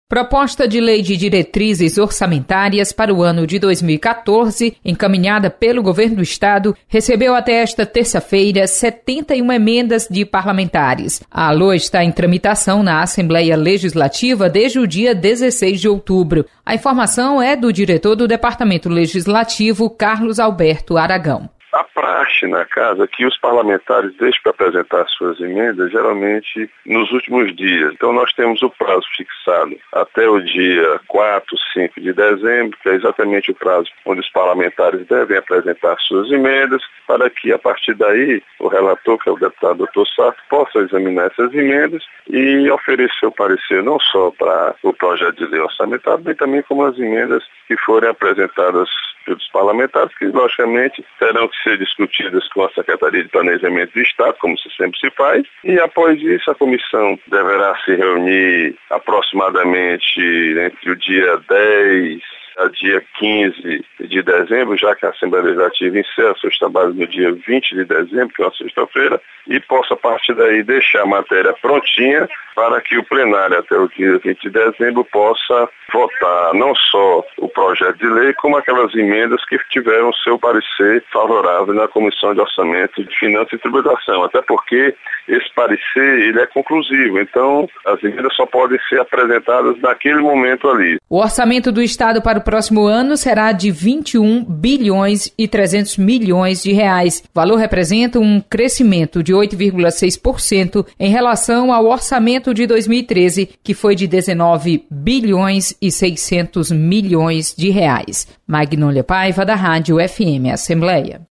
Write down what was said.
Proposta de lei de diretrizes orçamentárias para o ano de 2014, encaminhada pelo governo do estado, recebeu até esta terça-feira 71 emendas de parlamentares. A LOA está em tramitação na Assembleia Legislativa desde o dia 16 de outubro. A informação é do diretor do Departamento Legislativo, Carlos Alberto Aragão. A praxe na casa que os parlamentares deixam para apresentar suas emendas, geralmente nos últimos dias. Então nós temos o prazo fixado até o dia 4, 5 de dezembro, que é exatamente o prazo onde os parlamentares devem apresentar suas emendas, para que a partir daí o relator, que é o deputado Dr. Sarto, possa examinar essas emendas e oferecer o parecer não só para o projeto de lei orçamentário, mas também como as emendas que forem apresentadas pelos parlamentares, que logicamente terão que ser discutidas com a Secretaria de Planejamento do Estado, como sempre se faz, e após isso a comissão deverá se reunir aproximadamente entre o dia 10 a dia 15 de dezembro, já que a Assembleia Legislativa encerra seus trabalhos no dia 20 de dezembro, que é uma sexta-feira, e possa a partir daí deixar a matéria prontinha para que o plenário até o dia 20 de dezembro possa votar não só o projeto de lei, como aquelas emendas que tiveram seu parecer favorável na Comissão de Orçamento, de Finanças e Tributação, até porque esse parecer ele é conclusivo, então as emendas só podem ser apresentadas naquele momento ali. O orçamento do Estado para o próximo ano será de 21 bilhões e 300 milhões de reais. O valor representa um crescimento de 8,6% em relação ao orçamento de 2013, que foi de 19 bilhões e 600 milhões de reais. Magnôlia Paiva, da Rádio FM Assembleia.